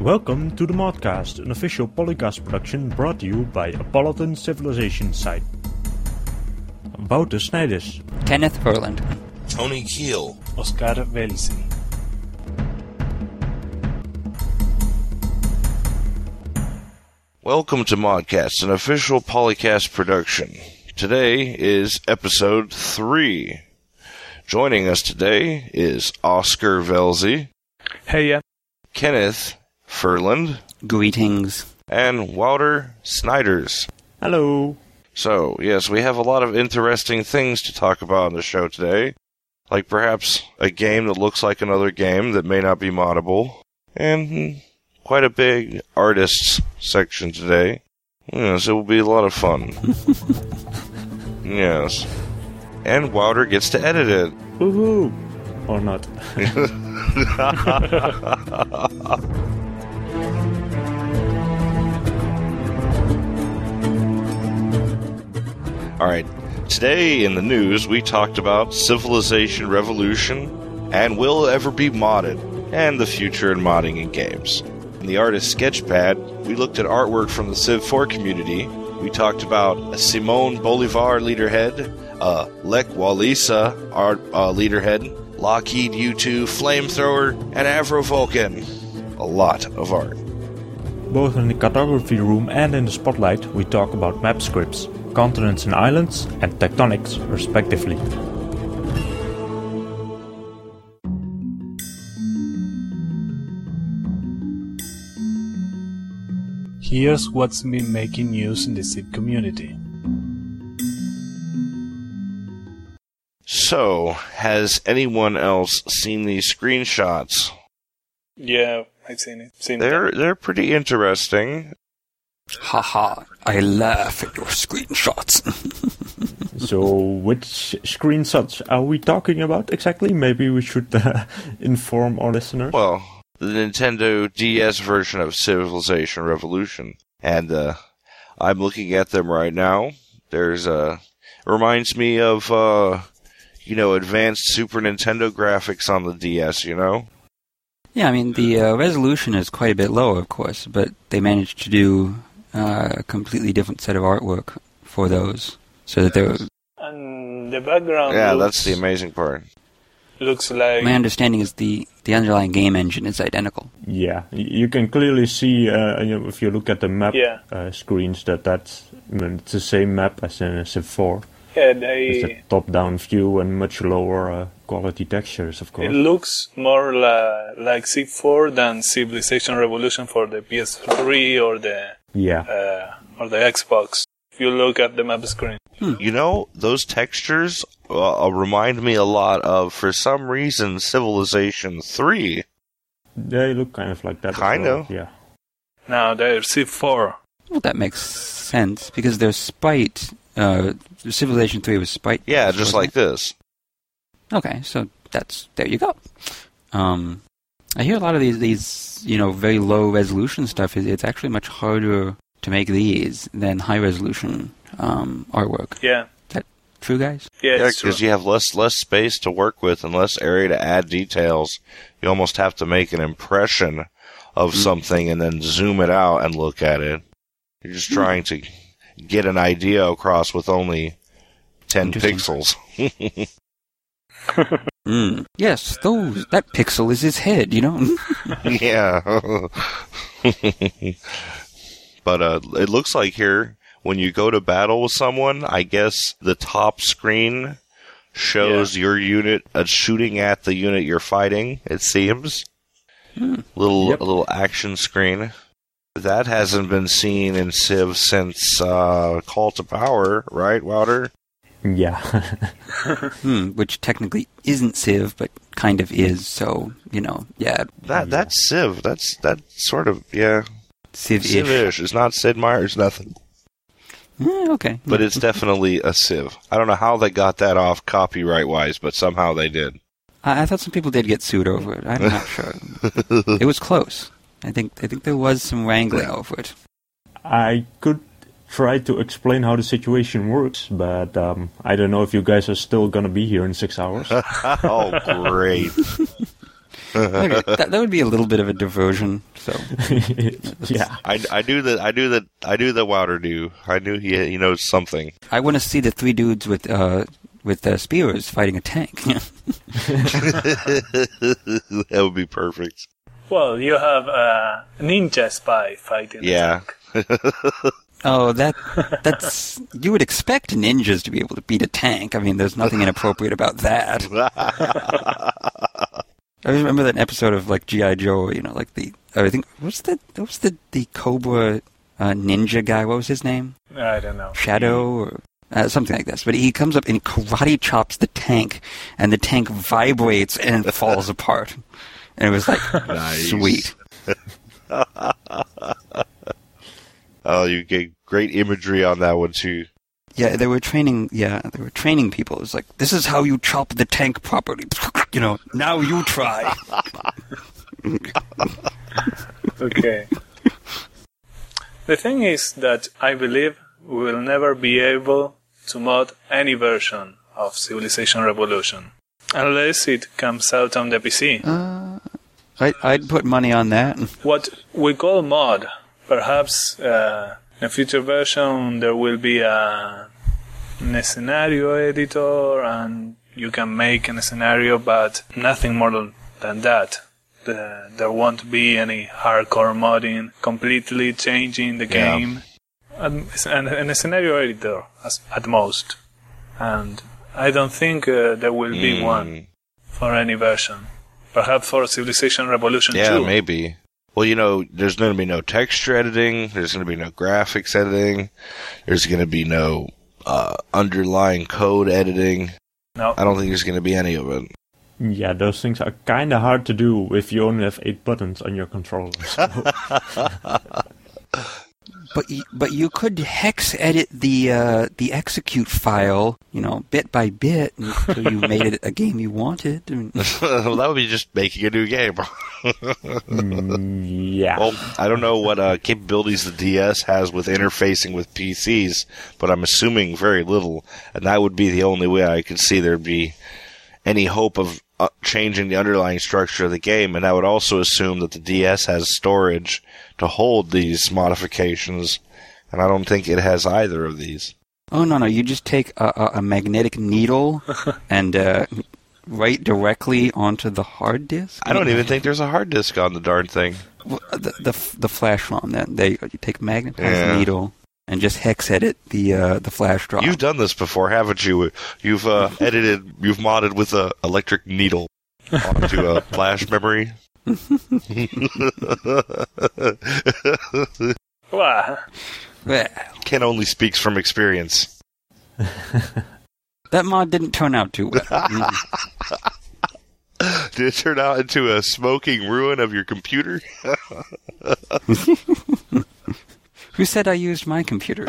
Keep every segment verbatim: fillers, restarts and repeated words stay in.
Welcome to the Modcast, an official Polycast production brought to you by Apolloton Civilization site. Wouter Snijders, Kenneth Furland, Tony Keel, Oscar Velsi. Welcome to Modcast, an official Polycast production. Today is episode three. Joining us today is Oscar Velsi. Hey, yeah. Kenneth Furland. Greetings. And Wouter Snijders. Hello. So, yes, we have a lot of interesting things to talk about on the show today. Like perhaps a game that looks like another game that may not be moddable. And quite a big artists section today. Yes, it will be a lot of fun. Yes. And Wouter gets to edit it. Woohoo! Or not. Alright, today in the news we talked about Civilization Revolution and will it ever be modded, and the future in modding in games. In the artist sketchpad, we looked at artwork from the Civ four community. We talked about a Simon Bolivar leaderhead, a Lech Walesa art uh, leaderhead, Lockheed U two flamethrower, and Avro Vulcan. A lot of art. Both in the cartography room and in the spotlight, we talk about map scripts, continents and islands, and tectonics, respectively. Here's what's been making news in the Civ community. So, has anyone else seen these screenshots? Yeah, I've seen it. Seen They're it. they're pretty interesting. Haha, I laugh at your screenshots. So, which screenshots are we talking about exactly? Maybe we should uh, inform our listeners. Well, the Nintendo D S version of Civilization Revolution, and uh, I'm looking at them right now. There's a uh, reminds me of uh, you know, advanced Super Nintendo graphics on the D S. You know. Yeah, I mean, the uh, resolution is quite a bit lower, of course, but they managed to do uh, a completely different set of artwork for those, so that they were... And the background Yeah, looks, that's the amazing part. looks like... My understanding is the, the underlying game engine is identical. Yeah, y- you can clearly see, uh, you know, if you look at the map Yeah. uh, screens, that that's I mean, it's the same map as in Civ four. Yeah, It's a they... top-down view and much lower uh, quality textures, of course. It looks more la- like Civ four than Civilization Revolution for the P S three or the Yeah. uh, or the Xbox. If you look at the map screen. You know, those textures uh, remind me a lot of, for some reason, Civilization three. They look kind of like that. as Kind well, of. Yeah. Now they're Civ four. Well, that makes sense, because their sprite... Uh, Civilization three was sprite. Yeah, just like this. Okay, so that's... There you go. Um... I hear a lot of these, these, you know, very low resolution stuff. It's actually much harder to make these than high resolution um, artwork. Yeah. Is that true, guys? Yeah, Yeah, it's true. because you have less less space to work with and less area to add details. You almost have to make an impression of Mm. something and then zoom it out and look at it. You're just trying to get an idea across with only ten Interesting. pixels. Mm. Yes, those. That pixel is his head, you know? Yeah. But uh, it looks like here, when you go to battle with someone, I guess the top screen shows your unit uh, shooting at the unit you're fighting, it seems. Hmm. Little Yep. a little action screen. That hasn't been seen in Civ since uh, Call to Power, right, Wouter? Yeah. Hmm, which technically isn't Civ, but kind of is, so, you know, yeah, That That's Civ. That's that sort of, yeah. Civ-ish. Civ-ish. It's not Sid Meier's nothing. Eh, okay. But it's definitely a Civ. I don't know how they got that off copyright-wise, but somehow they did. I, I thought some people did get sued over it. I'm not sure. It was close. I think I think there was some wrangling over it. I could try to explain how the situation works, but um, I don't know if you guys are still gonna be here in six hours. Oh, great. Okay, that, that would be a little bit of a diversion. So yeah. I, I knew that I knew that I knew that Wouter knew. I knew he he knows something. I want to see the three dudes with uh, with uh, spears fighting a tank. That would be perfect. Well, you have a ninja spy fighting. Yeah. A tank. Oh, that that's you would expect ninjas to be able to beat a tank. I mean, there's nothing inappropriate about that. I remember that episode of like G I. Joe. You know, like the I think what's the what was the the Cobra uh, ninja guy? What was his name? I don't know. Shadow or uh, something like this. But he comes up and he karate chops the tank, and the tank vibrates and it falls apart. And it was like Nice. Sweet. Oh, you get great imagery on that one too. Yeah, they were training. Yeah, they were training people. It was like, this is how you chop the tank properly. You know, now you try. Okay. The thing is that I believe we will never be able to mod any version of Civilization Revolution unless it comes out on the P C. Uh, I, I'd put money on that. What we call mod, perhaps uh, in a future version there will be a, a scenario editor and you can make a scenario, but nothing more than that. The, there won't be any hardcore modding, completely changing the Yeah. game, and, and, and a scenario editor as, at most. And I don't think uh, there will be Mm. one for any version. Perhaps for Civilization Revolution Yeah, two. maybe. Well, you know, there's going to be no texture editing. There's going to be no graphics editing. There's going to be no uh, underlying code editing. No. I don't think there's going to be any of it. Yeah, those things are kind of hard to do if you only have eight buttons on your controller. So. But you, but you could hex edit the uh, the execute file, you know, bit by bit until you made it a game you wanted. I mean, Well, that would be just making a new game. Mm, yeah. Well, I don't know what uh, capabilities the D S has with interfacing with P Cs, but I'm assuming very little, and that would be the only way I could see there'd be any hope of uh, changing the underlying structure of the game, and I would also assume that the D S has storage to hold these modifications, and I don't think it has either of these. oh no no, you just take a, a, a magnetic needle and uh, write directly onto the hard disk. I don't even think there's a hard disk on the darn thing. Well, the the, the flash ROM. Then they you take a magnetized Yeah. needle and just hex edit the uh, the flash drive. You've done this before, haven't you? You've uh, edited, you've modded with a electric needle onto a flash memory. Wow. Well, Ken only speaks from experience. that mod didn't turn out too well. Mm. Did it turn out into a smoking ruin of your computer? Who said I used my computer?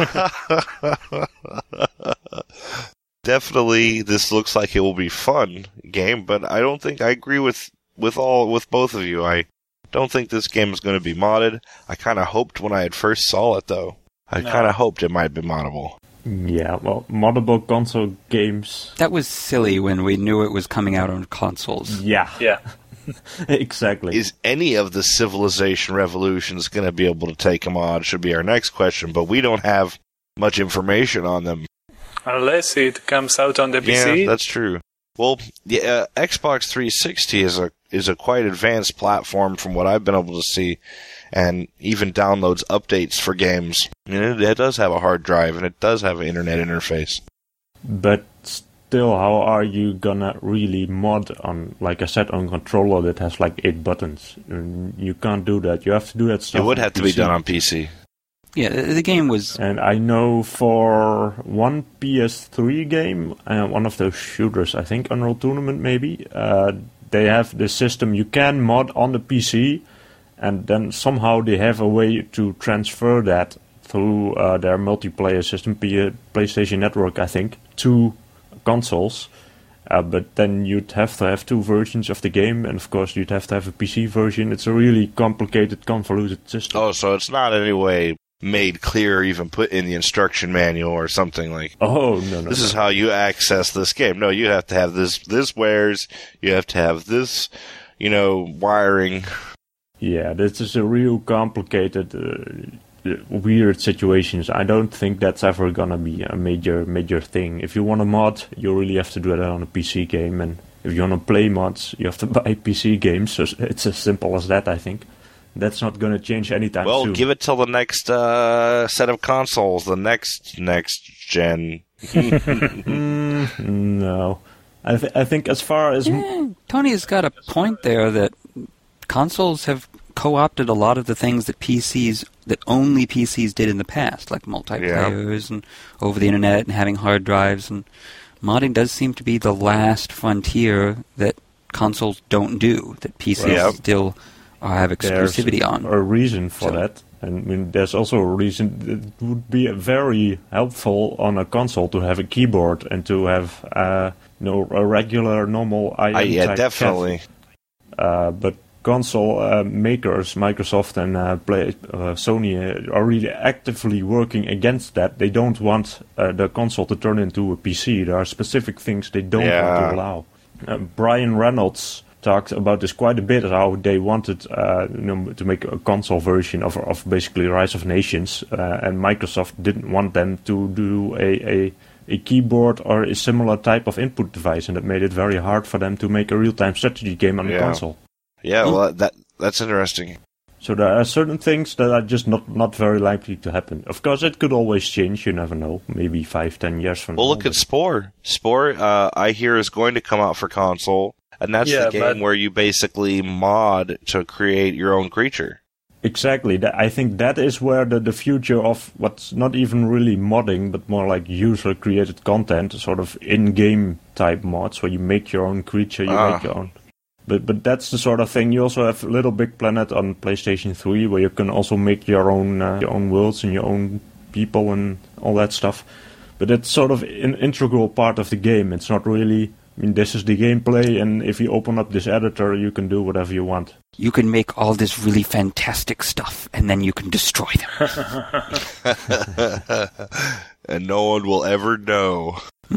Definitely, this looks like it will be fun game, but I don't think I agree with with all with both of you. I don't think this game is going to be modded. I kind of hoped when I had first saw it, though. I No. kind of hoped it might be moddable. Yeah, well, moddable console games. That was silly when we knew it was coming out on consoles. Yeah, Yeah. exactly. Is any of the Civilization Revolutions going to be able to take a mod? Should be our next question, but we don't have much information on them. Unless it comes out on the P Yeah, C. that's true. Well, the uh, Xbox three sixty is a is a quite advanced platform from what I've been able to see, and even downloads updates for games. And it, it does have a hard drive, and it does have an internet interface. But still, how are you gonna really mod on, like I said, on controller that has like eight buttons? And you can't do that. You have to do that stuff. It would on have to P be C. done on P C. Yeah, the, the game was. And I know for one P S three game, uh, one of those shooters, I think Unreal Tournament maybe, uh, they have the system you can mod on the P C, and then somehow they have a way to transfer that through uh, their multiplayer system, P- uh, PlayStation Network, I think, to consoles. Uh, but then you'd have to have two versions of the game, and of course you'd have to have a P C version. It's a really complicated, convoluted system. Oh, so it's not in any way made clear or even put in the instruction manual or something like, Oh, no, no. this no. is how you access this game. No, you have to have this, this wares, you have to have this, you know, wiring. Yeah, this is a real complicated, uh, weird situations. I don't think that's ever gonna be a major, major thing. If you want to mod, you really have to do that on a P C game, and if you want to play mods, you have to buy P C games. So it's as simple as that, I think. That's not gonna change anytime well, soon. Well, give it till the next uh, set of consoles, the next next gen. mm, no, I, th- I think as far as yeah, Tony's got a point there that consoles have co-opted a lot of the things that P Cs, that only P Cs did in the past, like multiplayers yeah. and over the internet and having hard drives. And modding does seem to be the last frontier that consoles don't do, that P Cs well, still uh, have exclusivity there's on. A reason for so, that. And I mean, there's also a reason it would be very helpful on a console to have a keyboard and to have uh, you know, a regular, normal I M uh, yeah, type definitely. Uh, but console uh, makers, Microsoft and uh, Play, uh, Sony, uh, are really actively working against that. They don't want uh, the console to turn into a P C. There are specific things they don't yeah. want to allow. Uh, Brian Reynolds talked about this quite a bit, how they wanted uh, you know, to make a console version of, of basically Rise of Nations, uh, and Microsoft didn't want them to do a, a, a keyboard or a similar type of input device, and it made it very hard for them to make a real-time strategy game on yeah. the console. Yeah, well, that that's interesting. So there are certain things that are just not, not very likely to happen. Of course, it could always change. You never know. Maybe five, ten years from well, now. Well, look at Spore. Spore, uh, I hear, is going to come out for console, and that's yeah, the game where you basically mod to create your own creature. Exactly. I think that is where the, the future of what's not even really modding, but more like user-created content, sort of in-game type mods, where you make your own creature, you ah. make your own... But but that's the sort of thing. You also have Little Big Planet on PlayStation three, where you can also make your own uh, your own worlds and your own people and all that stuff. But it's sort of an integral part of the game. It's not really... I mean, this is the gameplay, and if you open up this editor, you can do whatever you want. You can make all this really fantastic stuff, and then you can destroy them. And no one will ever know.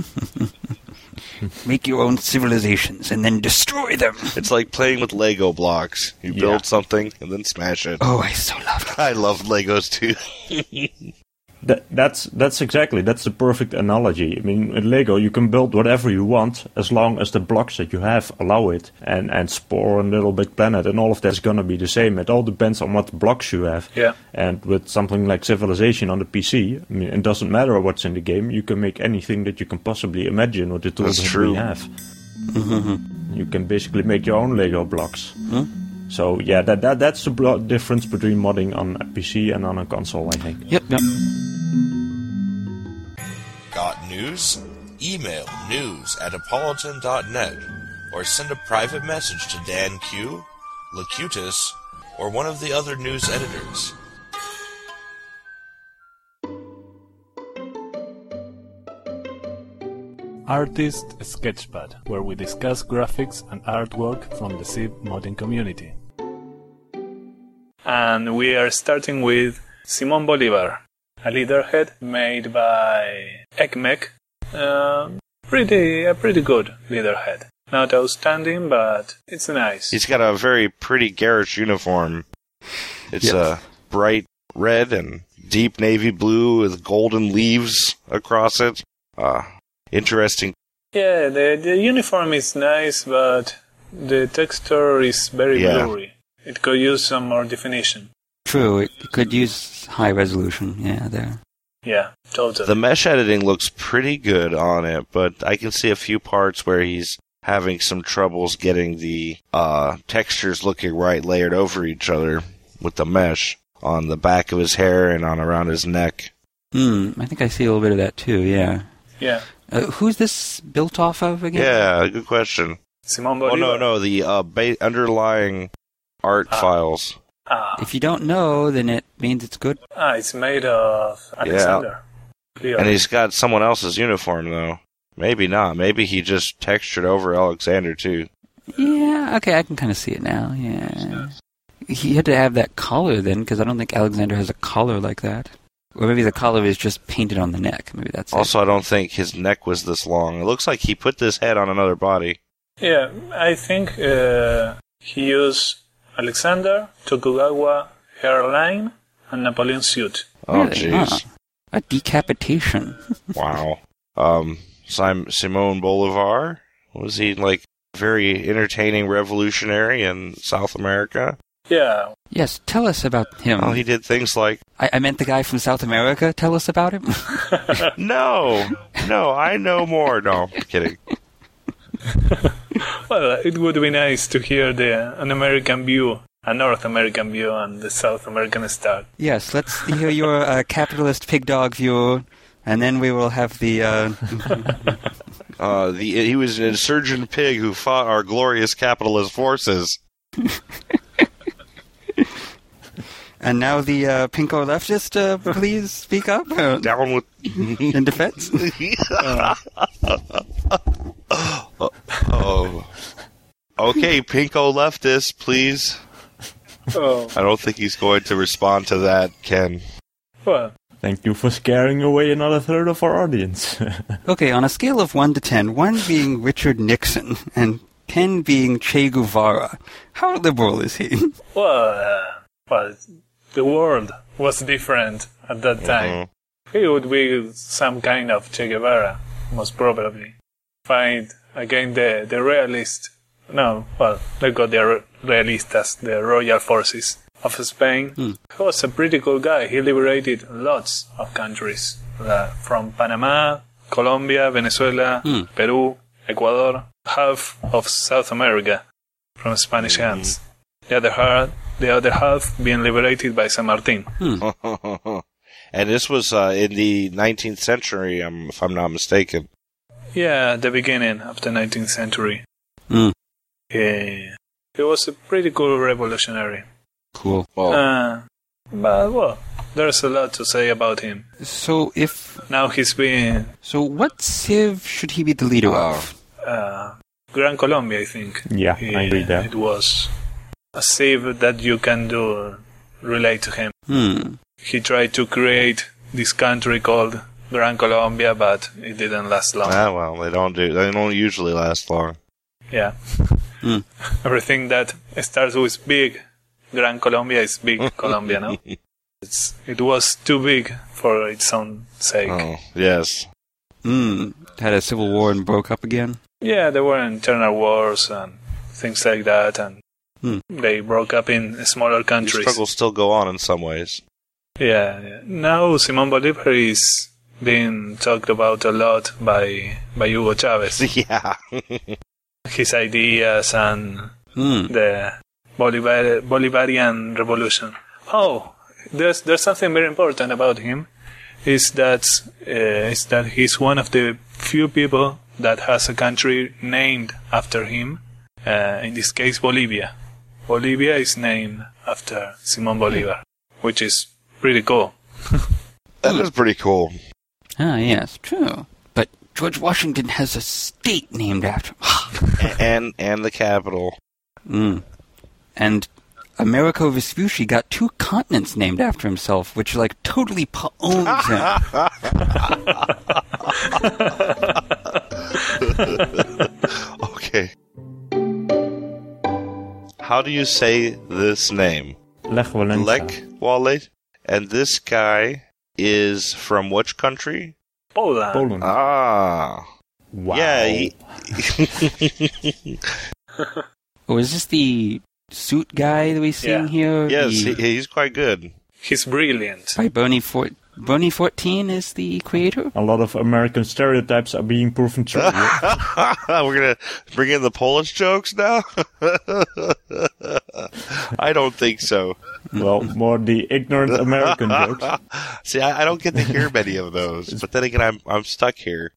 Make your own civilizations and then destroy them. It's like playing with Lego blocks. You yeah. build something and then smash it. Oh, I so love it. I love Legos too. that, that's that's exactly, that's the perfect analogy. I mean, in Lego, you can build whatever you want as long as the blocks that you have allow it. And, and Spore and Little Big Planet and all of that's going to be the same. It all depends on what blocks you have. Yeah. And with something like Civilization on the P C, I mean, it doesn't matter what's in the game. You can make anything that you can possibly imagine with the tools That's that true. we have. Mm-hmm. You can basically make your own Lego blocks. Hmm? So yeah, that, that that's the blo- difference between modding on a P C and on a console, I think. Yep, yep. Got news? Email news at Apolloton dot net or send a private message to Dan Q, Locutus, or one of the other news editors. Artist Sketchpad, where we discuss graphics and artwork from the Civ modding community. And we are starting with Simon Bolivar, a leaderhead made by Ekmek. Uh, pretty, a pretty good leaderhead. Not outstanding, but it's nice. He's got a very pretty garish uniform. It's a Yes. uh, bright red and deep navy blue with golden leaves across it. Uh, interesting. Yeah, the, the uniform is nice, but the texture is very Yeah. blurry. It could use some more definition. True, it could use high resolution, yeah, there. Yeah, totally. The mesh editing looks pretty good on it, but I can see a few parts where he's having some troubles getting the uh, textures looking right layered over each other with the mesh on the back of his hair and on around his neck. Hmm, I think I see a little bit of that too, yeah. Yeah. Uh, who's this built off of again? Yeah, good question. Simon Oh, Bolivar. no, no, the uh, ba- underlying art Ah. files. Ah, If you don't know, then it means it's good. ah, it's made of Alexander. Clear. And he's got someone else's uniform, though. Maybe not. Maybe he just textured over Alexander, too. Yeah, okay, I can kind of see it now, yeah. He had to have that collar then, because I don't think Alexander has a collar like that. Or maybe the collar is just painted on the neck. Maybe that's it. Also, I don't think his neck was this long. It looks like he put this head on another body. Yeah, I think uh, He used Alexander, Tokugawa hairline, and Napoleon suit. Oh, Really? jeez. Huh. A decapitation. Wow. Um, Sim- Simon Bolivar? Was he, like, very entertaining revolutionary in South America? Yeah. Yes, tell us about him. Oh, he did things like... I, I meant the guy from South America. Tell us about him. No! No, I know more. No, I'm kidding. Well, it would be nice to hear the an American view, a North American view, and the South American start. Yes, let's hear your uh, capitalist pig dog view, and then we will have the... Uh... Uh, the he was an insurgent pig who fought our glorious capitalist forces. And now the uh, pinko leftist, uh, please speak up uh, Down with... in defense. oh, oh. Okay, pinko leftist, please. Oh, I don't think he's going to respond to that, Ken. well, Thank you for scaring away another third of our audience. Okay, on a scale of one to ten, one being Richard Nixon and ten being Che Guevara, how liberal is he? well, uh, well, the world was different at that time. He would be some kind of Che Guevara, most probably. Find again the the realist. No, well, they got the re- realistas, the royal forces of Spain. Hmm. He was a pretty cool guy. He liberated lots of countries, uh, from Panama, Colombia, Venezuela, Hmm. Peru, Ecuador, half of South America from Spanish hands. The other half, the other half being liberated by San Martin. And this was uh, in the nineteenth century, um, if I'm not mistaken. Yeah, at the beginning of the nineteenth century. Hmm. Yeah. He was a pretty cool revolutionary. Cool. Well, Uh, but, well, there's a lot to say about him. So if... Now he's been So what civ should he be the leader of? uh, Gran Colombia, I think. Yeah, I agree there. It was a save that you can do relate to him. Hmm. He tried to create this country called Gran Colombia, but it didn't last long. ah, well, they don't do. They don't usually last long. Yeah. Hmm. Everything that starts with big Gran Colombia is big Colombia, no? It's, it was too big for its own sake. Oh, yes. Hmm. Had a civil war and broke up again? Yeah, there were internal wars and things like that, and Hmm. they broke up in smaller These countries. struggles still go on in some ways. Yeah, yeah. Now Simón Bolívar is being talked about a lot by by Hugo Chavez. Yeah. His ideas and Hmm. the Bolivar- Bolivarian Revolution. Oh, there's there's something very important about him. Is that uh, is that he's one of the few people that has a country named after him. Uh, in this case, Bolivia. Bolivia is named after Simón Bolívar, which is pretty cool. That is pretty cool. Ah, yes, true. But George Washington has a state named after him. and and the capital. Mm. And Americo Vespucci got two continents named after himself, which, like, totally owns him. Okay. How do you say this name? Lech Walesa. Lech Walesa? And this guy is from which country? Poland. Poland. Ah. Wow. Yeah. He, Oh, is this the suit guy that we see Yeah. here? yes, The- he, he's quite good. He's brilliant. by Boney Fort. Boney fourteen is the creator? A lot of American stereotypes are being proven true. We're gonna bring in the Polish jokes now? I don't think so. Well, more the ignorant American jokes. See, I, I don't get to hear many of those, but then again, I'm I'm stuck here.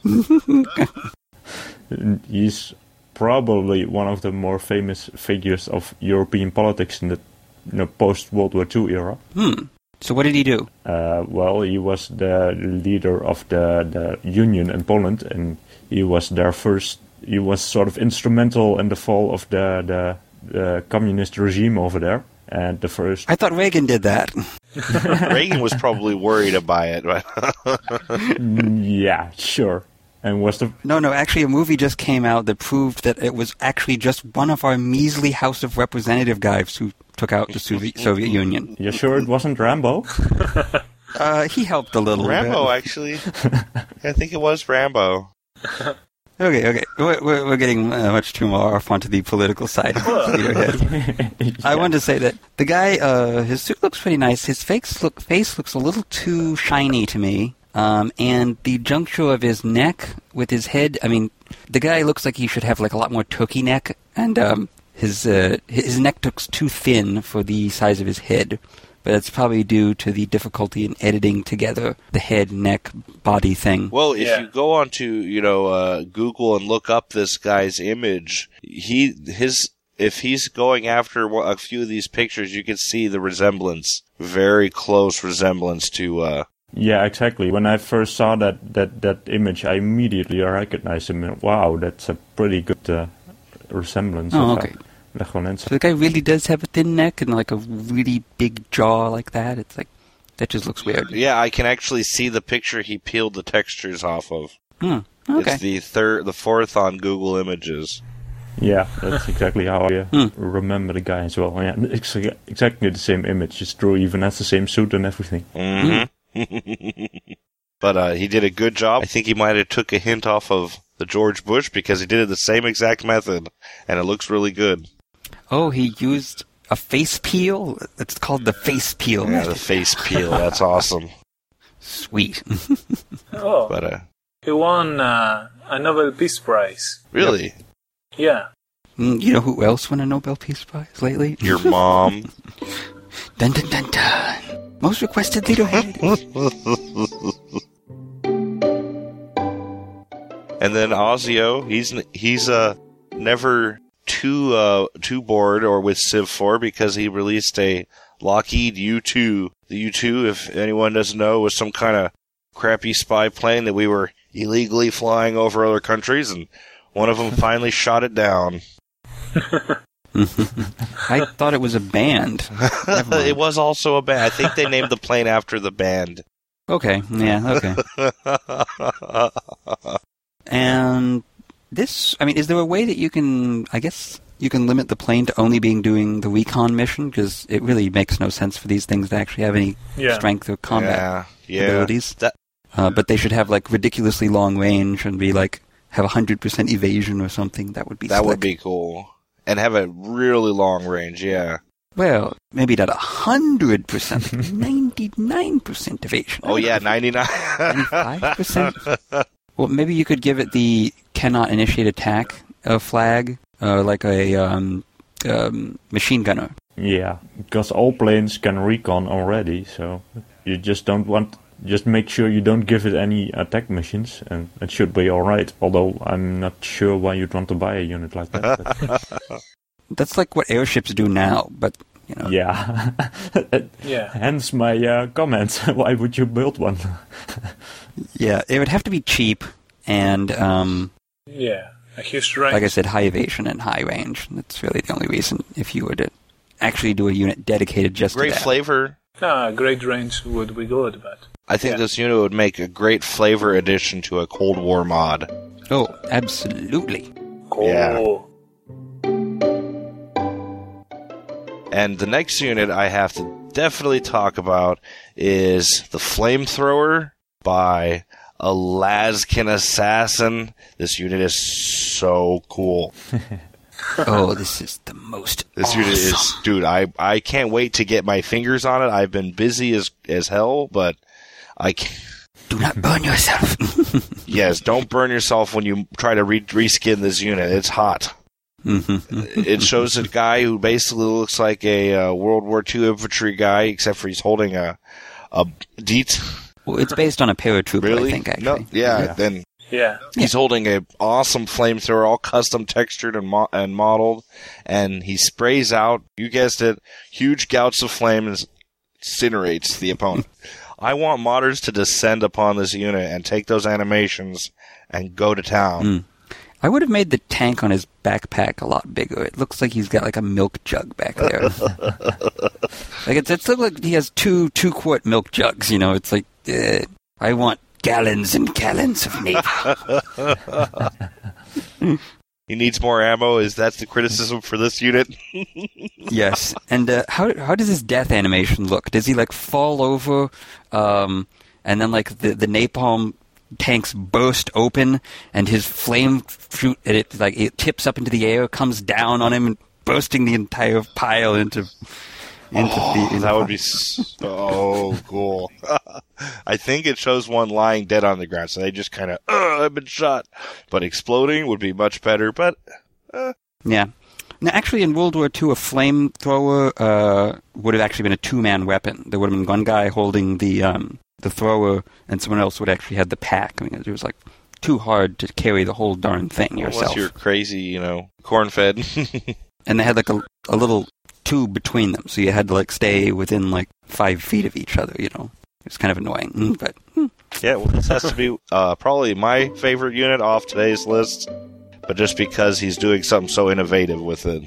He's probably one of the more famous figures of European politics in the you know, post-World War Two era. Hmm. So what did he do? Uh, well, he was the leader of the, the union in Poland, and he was their first. He was sort of instrumental in the fall of the, the, the communist regime over there. And the first, I thought Reagan did that. Reagan was probably worried about it. But yeah, sure. And was the No, no, actually a movie just came out that proved that it was actually just one of our measly House of Representative guys who took out the Soviet, Soviet Union. you sure it wasn't Rambo? Uh, he helped a little Rambo, bit. actually. I think it was Rambo. Okay, okay. We're, we're, we're getting uh, much too more off onto the political side of Peterhead. Yeah. I wanted to say that the guy, uh, his suit looks pretty nice. His face, look, face looks a little too shiny to me. Um, and the juncture of his neck with his head, I mean, the guy looks like he should have like a lot more turkey neck. And um, his, uh, his neck looks too thin for the size of his head. But it's probably due to the difficulty in editing together the head, neck, body thing. Well, if Yeah. you go onto, you know, uh, Google and look up this guy's image, he, his, if he's going after one- a few of these pictures, you can see the resemblance, very close resemblance to, uh, Yeah, exactly. When I first saw that, that, that image, I immediately recognized him. Wow, that's a pretty good uh, resemblance. Oh, of, okay. Uh, Lech Walesa. So the guy really does have a thin neck and like a really big jaw like that. It's like, that just looks weird. yeah, I can actually see the picture he peeled the textures off of. Hmm. Okay. It's the third, the fourth on Google Images. Yeah, that's exactly how I uh, Hmm. remember the guy as well. Yeah, it's exa- exactly the same image. Just Drew even has the same suit and everything. Mm-hmm. But uh, he did a good job. I think he might have took a hint off of the George Bush because he did it the same exact method, and it looks really good. Oh, he used a face peel? It's called the face peel. Yeah, the face peel. That's awesome. Sweet. Oh, But uh, he won uh, a Nobel Peace Prize. really, Yeah. Mm, you know who else won a Nobel Peace Prize lately? your mom. Dun dun dun dun. Most requested leaderhead. And then Ozio, he's he's uh never too uh too bored or with Civ four because he released a Lockheed U two. The U two, if anyone doesn't know, was some kind of crappy spy plane that we were illegally flying over other countries, and one of them finally shot it down. I thought it was a band. Never mind. It was also a band. I think they named the plane after the band. Okay, yeah, okay. And this, I mean, is there a way that you can, I guess, you can limit the plane to only being doing the recon mission? Because it really makes no sense for these things to actually have any Yeah. strength or combat yeah, yeah. abilities. That, Uh, but they should have, like, ridiculously long range and be, like, have one hundred percent evasion or something. That would be that slick. would be cool. And have a really long range, yeah. Well, maybe not one hundred percent, ninety-nine percent evasion. Oh, yeah, ninety-nine. ninety-five percent? Well, maybe you could give it the cannot initiate attack uh, flag, uh, like a um, um, machine gunner. Yeah, because all planes can recon already, so you just don't want... Just make sure you don't give it any attack missions, and it should be alright. Although I'm not sure why you'd want to buy a unit like that. but- That's like what airships do now, but, you know. yeah. Yeah. Hence my uh, comments. Why would you build one? Yeah, it would have to be cheap and, um, Yeah. A huge range. like I said, high evasion and high range. That's really the only reason if you were to actually do a unit dedicated just Great to that. flavor. No, great range would be good, but I think Yeah. this unit would make a great flavor addition to a Cold War mod. Oh, absolutely. cool. Yeah. And the next unit I have to definitely talk about is the Flamethrower by Alaskan Assassin. This unit is so cool. Oh, this is the most This awesome. unit is, dude, I, I can't wait to get my fingers on it. I've been busy as, as hell, but I can't. Do not burn yourself. Yes, don't burn yourself when you try to re- reskin this unit. It's hot. Mhm. It shows a guy who basically looks like a uh, World War Two infantry guy, except for he's holding a a deet. Well, it's based on a paratrooper, Really? I think, actually. No, yeah, Yeah. Then Yeah. he's holding a awesome flamethrower, all custom textured and mo- and modeled, and he sprays out. You guessed it, huge gouts of flame and incinerates the opponent. I want modders to descend upon this unit and take those animations and go to town. Mm. I would have made the tank on his backpack a lot bigger. It looks like he's got like a milk jug back there. Like it's it's look like he has two two quart milk jugs. You know, it's like uh, I want gallons and gallons of napalm. He needs more ammo. Is that the criticism for this unit? Yes. And uh, how how does his death animation look? Does he like fall over, um, and then like the the napalm tanks burst open, and his flame shoot, and it like it tips up into the air, comes down on him, and bursting the entire pile into. into oh, the, into that would be so cool. I think it shows one lying dead on the ground, so they just kind of, uh, I've been shot. But exploding would be much better, but... Uh. Yeah. Now, actually, in World War Two, a flamethrower uh, would have actually been a two-man weapon. There would have been one guy holding the um, the thrower, and someone else would actually have the pack. I mean, it was like too hard to carry the whole darn thing yourself. Unless you're crazy, you know, corn-fed. And they had like a, a little tube between them, so you had to like stay within like five feet of each other, you know. It's kind of annoying, but... Hmm. Yeah, well, this has to be uh, probably my favorite unit off today's list, but just because he's doing something so innovative with it.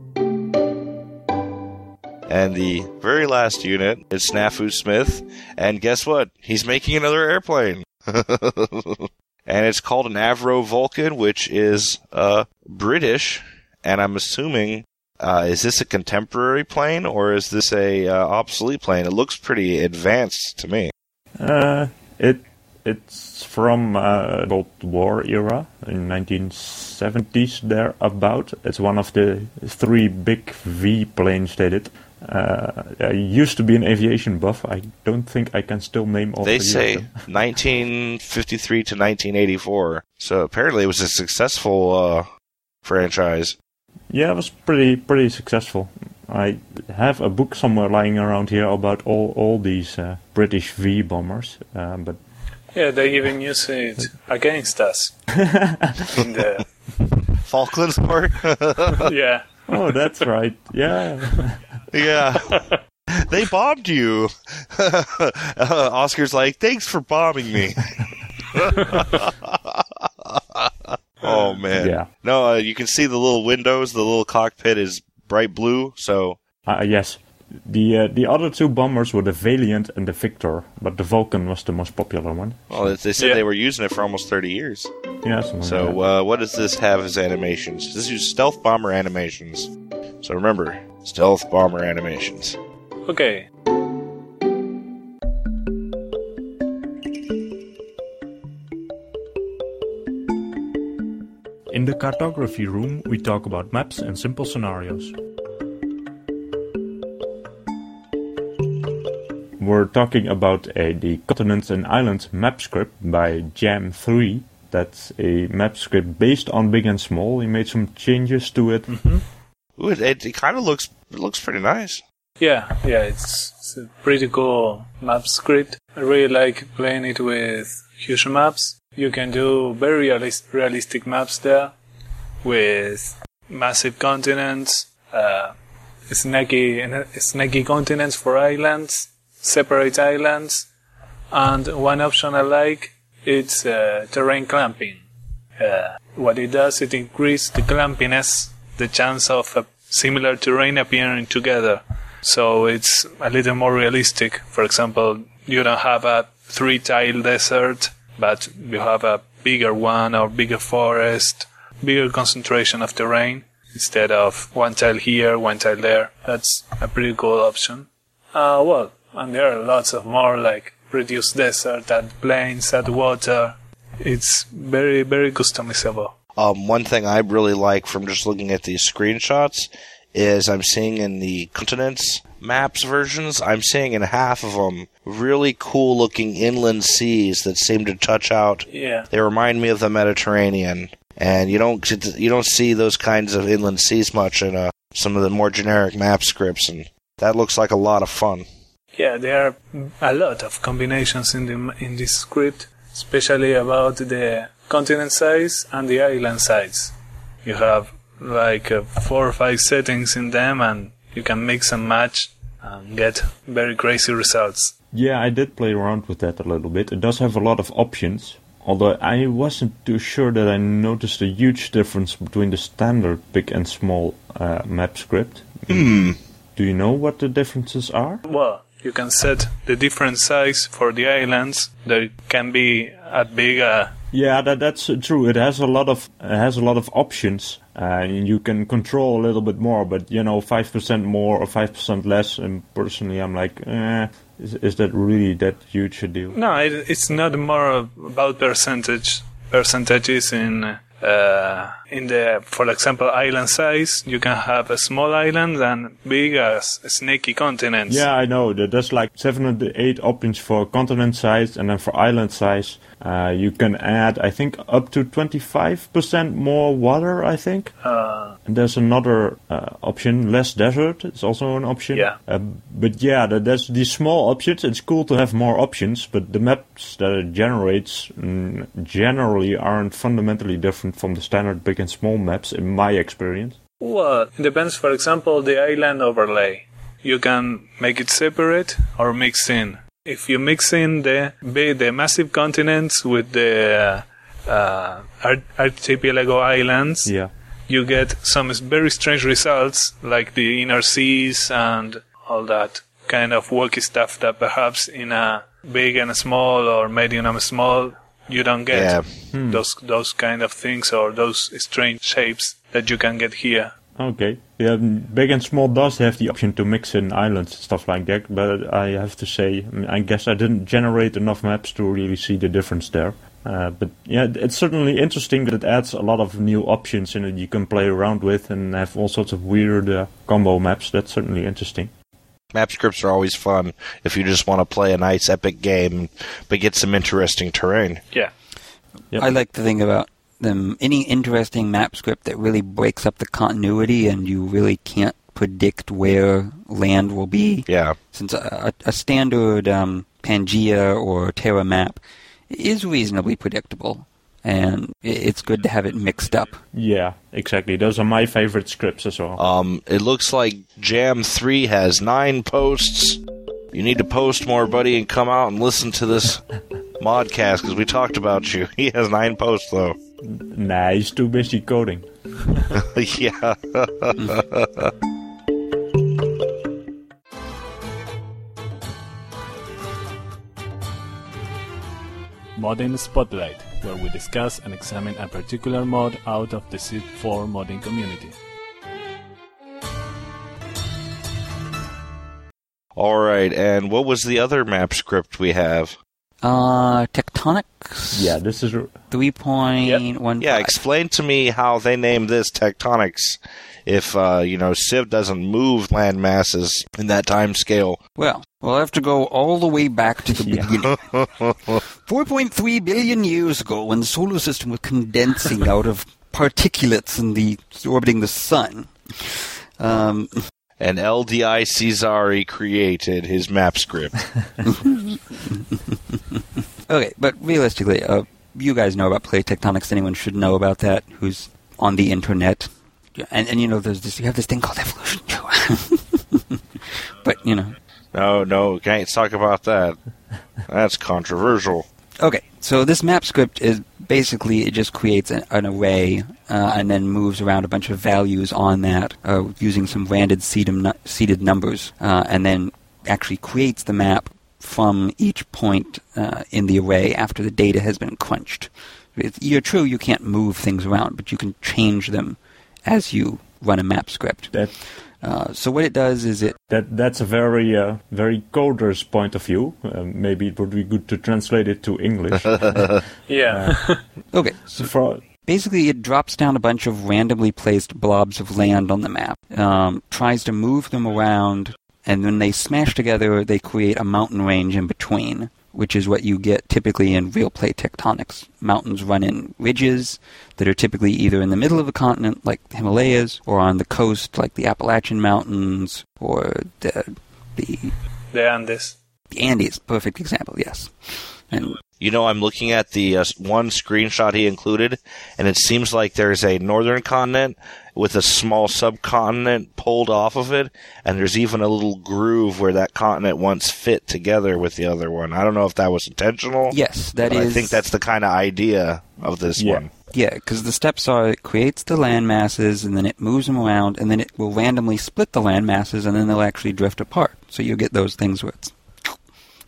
And the very last unit is Snafu Smith, and guess what? He's making another airplane. And it's called an Avro Vulcan, which is uh, British, and I'm assuming... Uh, is this a contemporary plane, or is this a uh, obsolete plane? It looks pretty advanced to me. Uh, it it's from uh, Cold War era in nineteen seventies there about. It's one of the three big V planes they did. Uh, I used to be an aviation buff. I don't think I can still name all. They three say of them. nineteen fifty-three to nineteen eighty-four. So apparently it was a successful uh, franchise. Yeah, it was pretty pretty successful. I have a book somewhere lying around here about all all these uh, British V bombers, uh, but yeah, they even use it against us in the Falklands War. yeah. Oh, that's right. Yeah. Yeah. They bombed you. uh, Oscar's like, thanks for bombing me. Oh, man. Yeah. No, uh, you can see the little windows. The little cockpit is bright blue, so... Uh, yes. The uh, the other two bombers were the Valiant and the Victor, but the Vulcan was the most popular one. Well, they said Yeah. they were using it for almost thirty years. Yeah, something like So, that. uh, what does this have as animations? This is stealth bomber animations. So remember, stealth bomber animations. Okay. In the cartography room, we talk about maps and simple scenarios. We're talking about a, the Continents and Islands map script by Jam three. That's a map script based on Big and Small. He made some changes to it. Mm-hmm. Ooh, it, it, it kind of looks it looks pretty nice. Yeah, yeah, it's, it's a pretty cool map script. I really like playing it with huge maps. You can do very realis- realistic maps there with massive continents, uh, snaky, snaky continents for islands, separate islands, and one option I like is uh, terrain clamping. Uh, what it does, it increases the clampiness, the chance of a similar terrain appearing together. So it's a little more realistic. For example, you don't have a three-tile desert, but you have a bigger one or bigger forest, bigger concentration of terrain instead of one tile here, one tile there. That's a pretty cool option. Uh, well, and there are lots of more, like reduce desert, add plains, add water. It's very, very customizable. Um, one thing I really like from just looking at these screenshots is I'm seeing in the continents maps versions, I'm seeing in half of them really cool looking inland seas that seem to touch out. Yeah. They remind me of the Mediterranean, and you don't you don't see those kinds of inland seas much in uh, some of the more generic map scripts, and that looks like a lot of fun. Yeah, there are a lot of combinations in the in this script, especially about the continent size and the island size. You have like uh, four or five settings in them, and you can mix and match and get very crazy results. Yeah, I did play around with that a little bit. It does have a lot of options, although I wasn't too sure that I noticed a huge difference between the standard Big and Small uh, map script. Hmm. Do you know what the differences are? Well, you can set the different size for the islands. They can be at big. Uh, Yeah, that that's uh, true. It has a lot of it has a lot of options, uh, and you can control a little bit more. But you know, five percent more or five percent less. And personally, I'm like, eh, is is that really that huge a deal? no, it, it's not more about percentage percentages in. Uh, in the, for example, island size, you can have a small island and big as snaky continents. Yeah, I know. There- There's like seven or eight options for continent size, and then for island size, uh, you can add, I think, up to twenty-five percent more water, I think. Uh, And there's another uh, option, less desert. It's also an option. Yeah. Uh, but yeah, there- there's these small options. It's cool to have more options, but the maps that it generates mm, generally aren't fundamentally different from the standard big and small maps, in my experience. well, it depends. For example, the island overlay. You can make it separate or mix in. If you mix in the big, the massive continents with the uh, uh, ar- archipelago islands, Yeah. you get some very strange results, like the inner seas and all that kind of wacky stuff that perhaps in a big and a small or medium and small you don't get. Yeah. Those those kind of things or those strange shapes that you can get here. Okay. Yeah, big and small does have the option to mix in islands and stuff like that, but I have to say, I mean, I guess I didn't generate enough maps to really see the difference there. Uh, but yeah, it's certainly interesting that it adds a lot of new options in it you can play around with and have all sorts of weird uh, combo maps. That's certainly interesting. Map scripts are always fun if you just want to play a nice epic game, but get some interesting terrain. Yeah. Yep. I like the thing about them. Any interesting map script that really breaks up the continuity and you really can't predict where land will be. Yeah. Since a, a standard um, Pangea or Terra map is reasonably predictable, and it's good to have it mixed up. Yeah, exactly. Those are my favorite scripts as well. Um, it looks like Jam three has nine posts. You need to post more, buddy, and come out and listen to this modcast, because we talked about you. He has nine posts, though. Nah, he's too busy coding. Yeah. Modding Spotlight, where we discuss and examine a particular mod out of the Civ four modding community. All right, and what was the other map script we have? Uh, Tectonics Yeah, this is... three point one five. Yeah, explain to me how they named this Tectonics if, uh, you know, Civ doesn't move land masses in that time scale. Well, we'll have to go all the way back to the Yeah. beginning. four point three billion years ago, when the solar system was condensing out of particulates in the orbiting the sun. Um, And L D I Cesari created his map script. okay, but realistically, uh, you guys know about plate tectonics. Anyone should know about that who's on the internet. Yeah, and, and you know, there's this, you have this thing called evolution too. But, you know. No, no, can't talk about that. That's controversial. Okay, so this map script is basically, it just creates an, an array uh, and then moves around a bunch of values on that uh, using some random seeded, seeded numbers, uh, and then actually creates the map from each point uh, in the array after the data has been crunched. It's, you're true, you can't move things around, but you can change them as you run a map script. That Uh, so what it does is it... that that's a very uh, very coder's point of view. Uh, maybe it would be good to translate it to English. Yeah. Okay, So for basically, it drops down a bunch of randomly placed blobs of land on the map, um, tries to move them around, and when they smash together, they create a mountain range in between, which is what you get typically in real plate tectonics. Mountains run in ridges that are typically either in the middle of a continent, like the Himalayas, or on the coast, like the Appalachian Mountains, or the the, The Andes. the Andes. Perfect example, yes. And You know, I'm looking at the uh, one screenshot he included, and it seems like there's a northern continent with a small subcontinent pulled off of it, and there's even a little groove where that continent once fit together with the other one. I don't know if that was intentional. yes, that but is... I think that's the kind of idea of this Yeah. one. Yeah, because the steps are it creates the land masses, and then it moves them around, and then it will randomly split the land masses, and then they'll actually drift apart. So you get those things where it's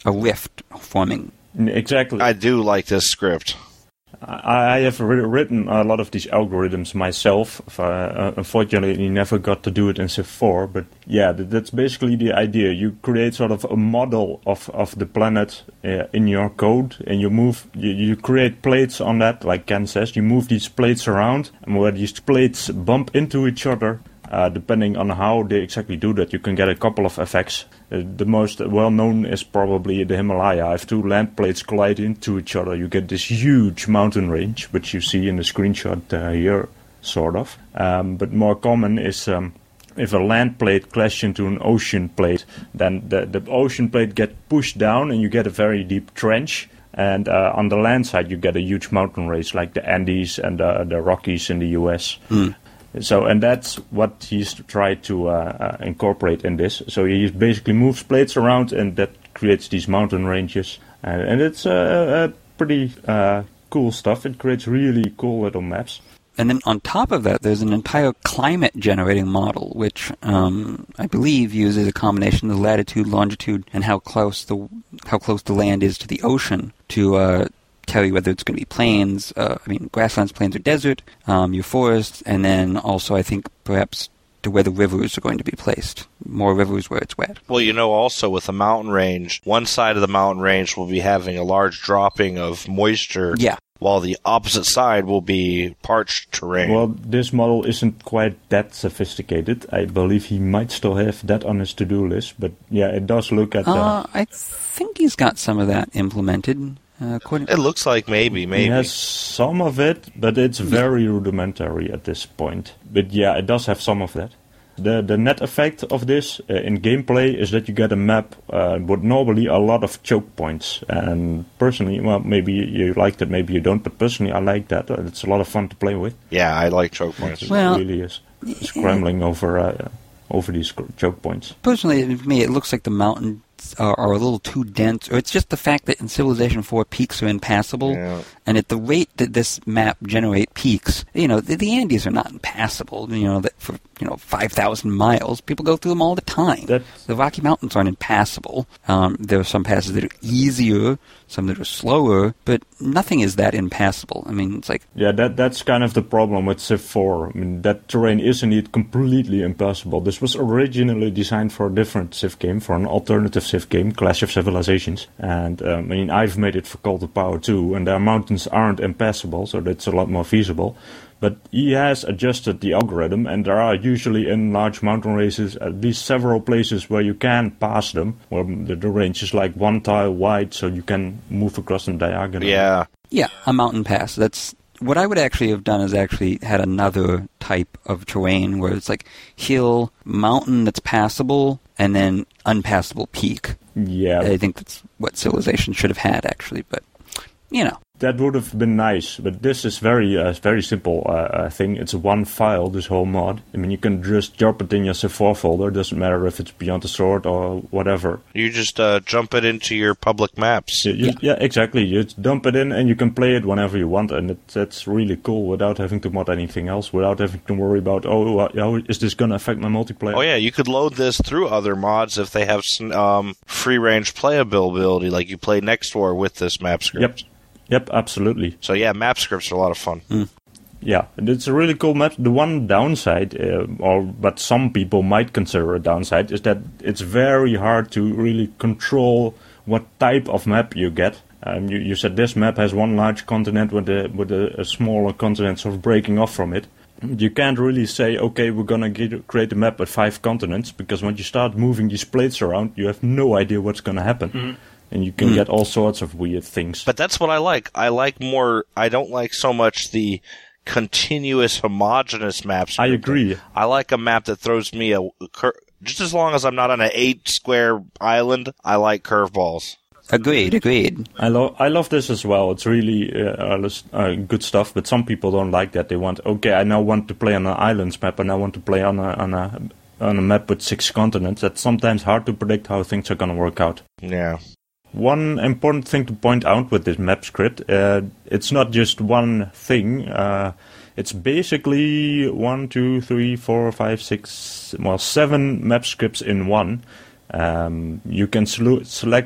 a rift forming. Exactly. I do like this script. I, I have ri- written a lot of these algorithms myself. Uh, unfortunately, never got to do it in Civ four. But yeah, that, that's basically the idea. You create sort of a model of, of the planet uh, in your code, and you move. You, you create plates on that, like Ken says. You move these plates around, and where these plates bump into each other, uh, depending on how they exactly do that, you can get a couple of effects. Uh, the most well-known is probably the Himalaya. If two land plates collide into each other, you get this huge mountain range, which you see in the screenshot uh, here, sort of. Um, but more common is um, if a land plate clashes into an ocean plate, then the, the ocean plate gets pushed down and you get a very deep trench. And uh, on the land side, you get a huge mountain range like the Andes and uh, the Rockies in the U S. Mm. So, and that's what he's tried to uh, uh, incorporate in this. So he basically moves plates around, and that creates these mountain ranges. Uh, and it's uh, uh, pretty uh, cool stuff. It creates really cool little maps. And then on top of that, there's an entire climate generating model, which um, I believe uses a combination of the latitude, longitude, and how close the how close the land is to the ocean to uh, tell you whether it's going to be plains, uh, I mean, grasslands, plains, or desert, um, your forests, and then also, I think, perhaps to where the rivers are going to be placed. More rivers where it's wet. Well, you know, also with a mountain range, one side of the mountain range will be having a large dropping of moisture. Yeah. While the opposite side will be parched terrain. Well, this model isn't quite that sophisticated. I believe he might still have that on his to-do list, but yeah, it does look at... Uh, uh, I think he's got some of that implemented. Uh, it looks like maybe, maybe. He has some of it, but it's very rudimentary at this point. But yeah, it does have some of that. The the net effect of this uh, in gameplay is that you get a map uh, with normally a lot of choke points. And personally, well, maybe you like that, maybe you don't, but personally I like that. Uh, it's a lot of fun to play with. Yeah, I like choke points. It well, really is. Scrambling over uh, over these choke points. Personally, for me, it looks like the mountains are, are a little too dense, or it's just the fact that in Civilization four peaks are impassable, yeah. And at the rate that this map generate peaks, you know, the, the Andes are not impassable, you know, that for, you know, five thousand miles, people go through them all the time. That's the Rocky Mountains aren't impassable. Um, there are some passes that are easier, some that are slower, but nothing is that impassable. I mean, it's like... Yeah, that that's kind of the problem with Civ four. I mean, that terrain is indeed completely impassable. This was originally designed for a different Civ game, for an alternative Civ game, Clash of Civilizations. And, um, I mean, I've made it for Cult of Power too, and their mountains aren't impassable, so that's a lot more feasible. But he has adjusted the algorithm, and there are usually in large mountain races at least several places where you can pass them, where the, the range is like one tile wide, so you can move across them diagonally. Yeah. Yeah, a mountain pass. That's what I would actually have done is actually had another type of terrain where it's like hill, mountain that's passable, and then unpassable peak. Yeah. I think that's what Civilization should have had, actually, but, you know. That would have been nice, but this is very uh, very simple uh, thing. It's one file, this whole mod. I mean, you can just drop it in your Civ four folder. Doesn't matter if it's Beyond the Sword or whatever. You just uh, jump it into your public maps. You, you, yeah. yeah, exactly. You just dump it in and you can play it whenever you want, and it, that's really cool without having to mod anything else, without having to worry about, oh, uh, how is this going to affect my multiplayer? Oh, yeah, you could load this through other mods if they have some um, free-range playability, like you play Next War with this map script. Yep. Yep, absolutely. So yeah, map scripts are a lot of fun. Mm. Yeah, and it's a really cool map. The one downside, uh, or what some people might consider a downside, is that it's very hard to really control what type of map you get. Um, you, you said this map has one large continent with a with a, a smaller continent sort of breaking off from it. You can't really say, okay, we're gonna get, create a map with five continents, because when you start moving these plates around, you have no idea what's gonna happen. Mm-hmm. And you can mm. get all sorts of weird things. But that's what I like. I like more... I don't like so much the continuous, homogeneous maps. I agree. I like a map that throws me a... Cur- just as long as I'm not on an eight-square island, I like curveballs. Agreed, agreed. I, lo- I love this as well. It's really uh, uh, good stuff, but some people don't like that. They want, okay, I now want to play on an islands map, and I want to play on a... On a on a map with six continents. That's sometimes hard to predict how things are going to work out. Yeah. One important thing to point out with this map script, uh, it's not just one thing. Uh, it's basically one, two, three, four, five, six, well, seven map scripts in one. Um, you can selu- select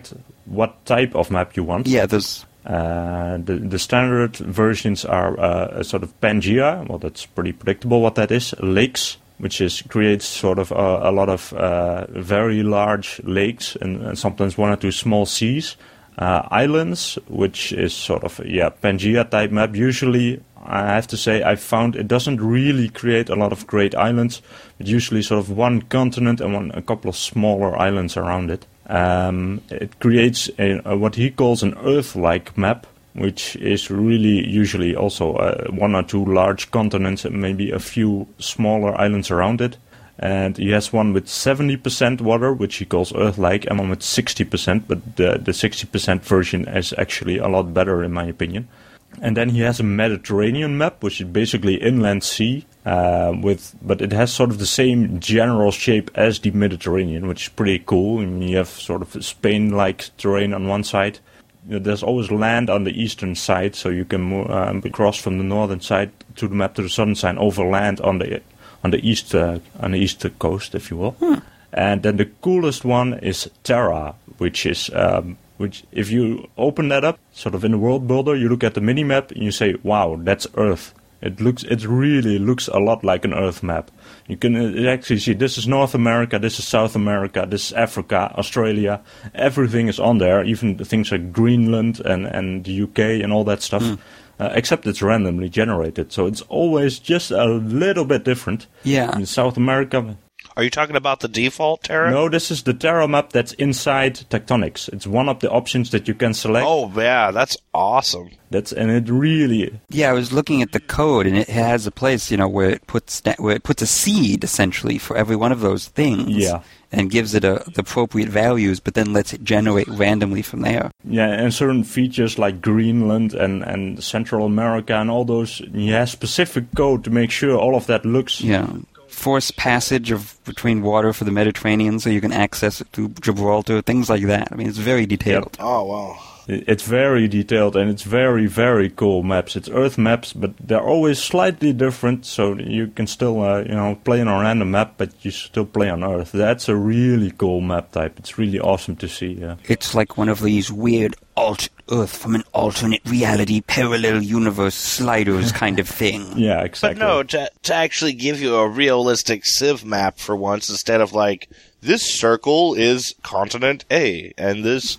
what type of map you want. Yeah, there's... Uh, the, the standard versions are uh, a sort of Pangea. Well, that's pretty predictable what that is. Lakes, which is creates sort of a, a lot of uh, very large lakes and, and sometimes one or two small seas. Uh, islands, which is sort of yeah Pangea type map. Usually, I have to say, I found it doesn't really create a lot of great islands, but usually sort of one continent and one a couple of smaller islands around it. Um, it creates a, a, what he calls an Earth-like map, which is really usually also uh, one or two large continents and maybe a few smaller islands around it. And he has one with seventy percent water, which he calls Earth-like, and one with sixty percent, but the, the sixty percent version is actually a lot better in my opinion. And then he has a Mediterranean map, which is basically inland sea, uh, with but it has sort of the same general shape as the Mediterranean, which is pretty cool. I mean, you have sort of Spain-like terrain on one side. You know, there's always land on the eastern side, so you can move, um, cross from the northern side to the map to the southern side over land on the on the east uh, on the east coast, if you will. Hmm. And then the coolest one is Terra, which is um, which if you open that up, sort of in the world builder, you look at the mini map and you say, "Wow, that's Earth." It looks, it really looks a lot like an Earth map. You can uh, actually see this is North America, this is South America, this is Africa, Australia. Everything is on there, even the things like Greenland and and the U K and all that stuff. Mm. Uh, except it's randomly generated, so it's always just a little bit different. Yeah. In South America. Are you talking about the default Terra? No, this is the Terra map that's inside Tectonics. It's one of the options that you can select. Oh, yeah, that's awesome. That's and it really. Yeah, I was looking at the code, and it has a place, you know, where it puts that, where it puts a seed essentially for every one of those things. Yeah. And gives it a, the appropriate values, but then lets it generate randomly from there. Yeah, and certain features like Greenland and, and Central America and all those, he has specific code to make sure all of that looks. Yeah. Forced passage of between water for the Mediterranean so you can access it through Gibraltar, things like that. I mean, it's very detailed. Yep. Oh, wow. It's very detailed and it's very, very cool maps. It's Earth maps, but they're always slightly different, so you can still, uh, you know, play on a random map, but you still play on Earth. That's a really cool map type. It's really awesome to see. Yeah. It's like one of these weird alt Earth from an alternate reality, parallel universe sliders kind of thing. Yeah, exactly. But no, to to actually give you a realistic Civ map for once, instead of like, this circle is continent A, and this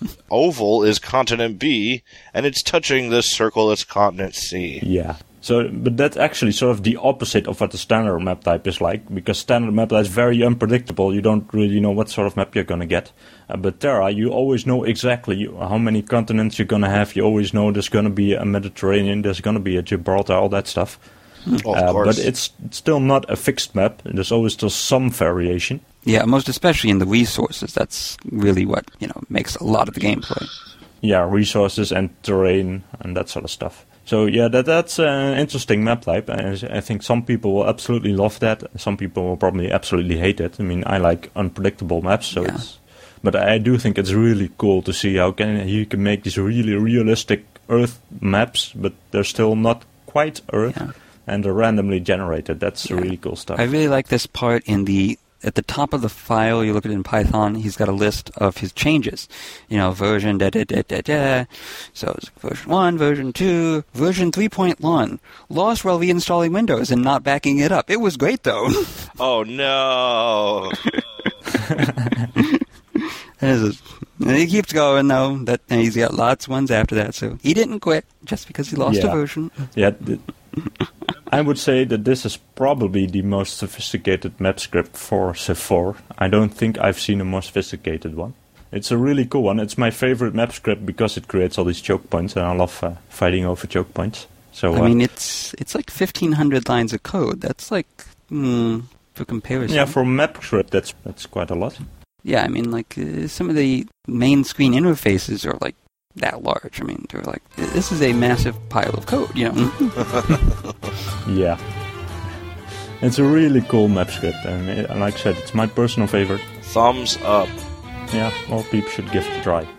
oval is continent B, and it's touching this circle that's continent C. Yeah. So, but that's actually sort of the opposite of what the standard map type is like, because standard map type is very unpredictable. You don't really know what sort of map you're going to get. Uh, but Terra, you always know exactly how many continents you're going to have. You always know there's going to be a Mediterranean, there's going to be a Gibraltar, all that stuff. Oh, of uh, course. But it's still not a fixed map. There's always still some variation. Yeah, most especially in the resources. That's really what, you know, makes a lot of the gameplay. Yeah, resources and terrain and that sort of stuff. So yeah, that that's an interesting map type. I, I think some people will absolutely love that. Some people will probably absolutely hate it. I mean, I like unpredictable maps, so yeah. it's. But I do think it's really cool to see how can you can make these really realistic Earth maps, but they're still not quite Earth, yeah. and they're randomly generated. That's yeah. really cool stuff. I really like this part in the. At the top of the file, you look at it in Python, he's got a list of his changes. You know, version da da da da da. So it's version one, version two, version three point one. Lost while reinstalling Windows and not backing it up. It was great, though. Oh, no. And he keeps going, though. That, and he's got lots of ones after that, so he didn't quit just because he lost yeah. a version. Yeah. Th- I would say that this is probably the most sophisticated map script for Civ four. I don't think I've seen a more sophisticated one. It's a really cool one. It's my favorite map script because it creates all these choke points, and I love uh, fighting over choke points. So I uh, mean, it's it's like fifteen hundred lines of code. That's like, mm, for comparison. yeah, for a map script, that's that's quite a lot. Yeah, I mean, like, uh, some of the main screen interfaces are, like, that large. I mean, they're like, this is a massive pile of code, you know? Yeah. It's a really cool map script, and it, like I said, it's my personal favorite. Thumbs up. Yeah, all people should give it a try.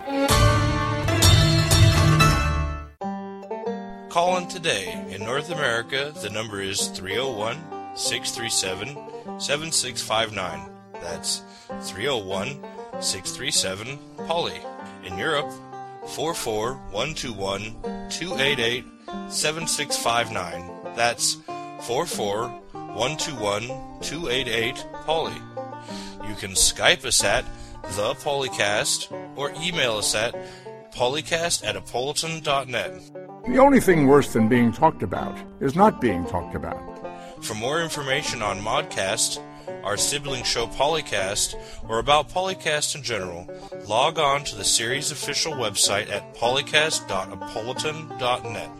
Call in today. In North America, the number is three oh one, six three seven, seven six five nine. That's three oh one, six three seven, Polly. In Europe, four four one two one two eight eight seven six five nine. That's four four one two one two eight eight Poly. You can Skype us at The Polycast or email us at polycast at apolitan dot net. The only thing worse than being talked about is not being talked about. For more information on Modcast, our sibling show Polycast, or about Polycast in general, log on to the series' official website at polycast dot apolitan dot net.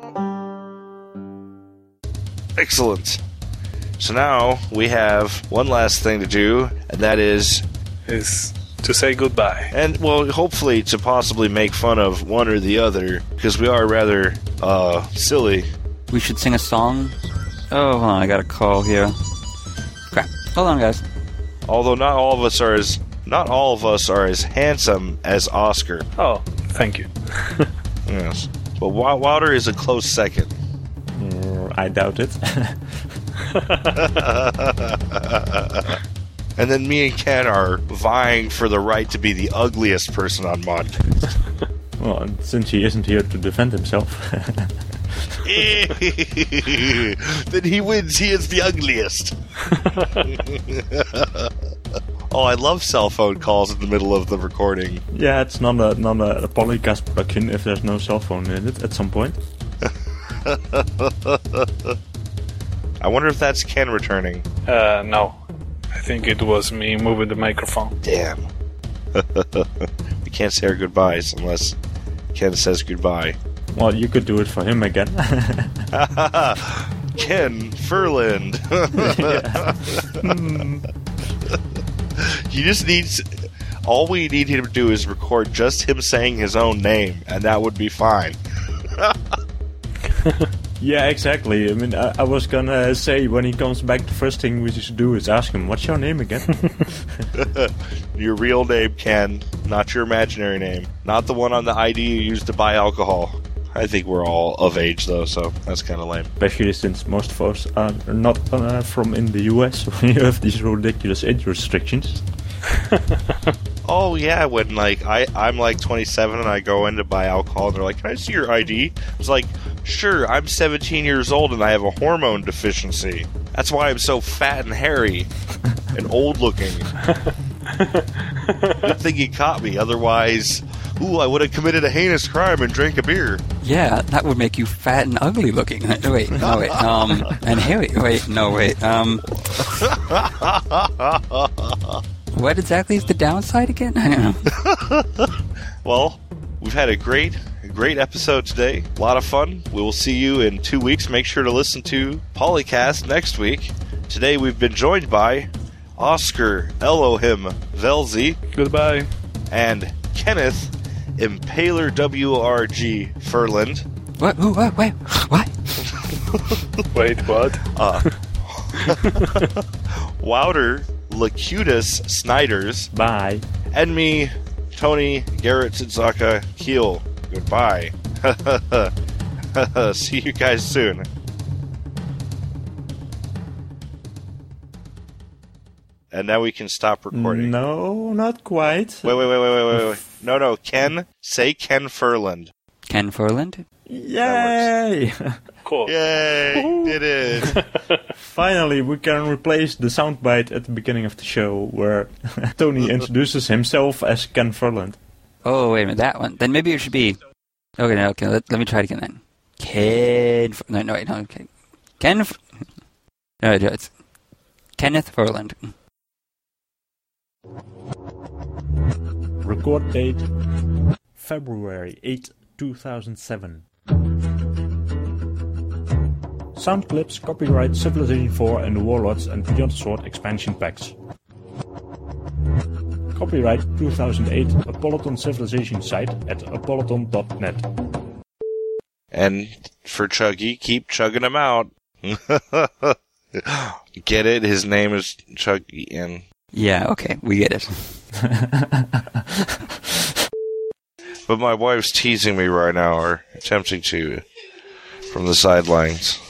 Excellent. So now we have one last thing to do, and that is... Is to say goodbye. And, well, hopefully to possibly make fun of one or the other, because we are rather, uh, silly. We should sing a song? Oh, hold on, I got a call here. Crap. Hold on, guys. Although not all of us are as... Not all of us are as handsome as Oscar. Oh, thank you. Yes. But Wilder is a close second. Mm, I doubt it. And then me and Ken are vying for the right to be the ugliest person on Modcast. Well, and since he isn't here to defend himself. Then he wins. He is the ugliest. Oh, I love cell phone calls in the middle of the recording. Yeah, it's not a, not a, a Polycast production if there's no cell phone in it at some point. I wonder if that's Ken returning. Uh, no. I think it was me moving the microphone. Damn. We can't say our goodbyes unless Ken says goodbye. Well, you could do it for him again. Ken Furland. He just needs... All we need him to do is record just him saying his own name, and that would be fine. Yeah, exactly. I mean, I, I was gonna say, when he comes back, the first thing we should do is ask him, what's your name again? Your real name, Ken, not your imaginary name. Not the one on the I D you used to buy alcohol. I think we're all of age, though, so that's kind of lame. Especially since most of us are not uh, from in the U S, when you have these ridiculous age restrictions. Oh, yeah, when, like, I, I'm, like, twenty-seven and I go in to buy alcohol and they're like, can I see your I D? It's like, sure, I'm seventeen years old and I have a hormone deficiency. That's why I'm so fat and hairy and old-looking. Good thing you caught me, otherwise... Ooh, I would have committed a heinous crime and drank a beer. Yeah, that would make you fat and ugly looking. Wait, no, wait, um, and hairy. Wait, no, wait, um... What exactly is the downside again? I don't know. Well, we've had a great, great episode today. A lot of fun. We will see you in two weeks. Make sure to listen to Polycast next week. Today we've been joined by Oscar Elohim Velzy. Goodbye. And Kenneth Impaler W R G Furland. What? Ooh, what? Wait, what? Wait, what? Uh, Wouter Locutus Snyders. Bye. And me, Tony Garrett Tsutsaka Keel. Goodbye. See you guys soon. And now we can stop recording. No, not quite. Wait, wait, wait, wait, wait, wait, wait. No, no, Ken. Say Ken Furland. Ken Furland? Yay! Cool. Yay! Did it. Finally, we can replace the soundbite at the beginning of the show where Tony introduces himself as Ken Furland. Oh, wait a minute, that one. Then maybe it should be... Okay, no, okay, let, let me try it again then. Ken... F- no, no, wait, no, okay. Ken... F- no, it's Kenneth Furland. Record date February eighth, two thousand seven. Sound clips copyright Civilization four and the Warlords and Beyond the Sword expansion packs. Copyright two thousand eight Apolitan Civilization site at apolitan dot net. And for Chuggy, keep chugging him out. Get it? His name is Chuggy and... Yeah, okay, we get it. But my wife's teasing me right now, or attempting to, from the sidelines.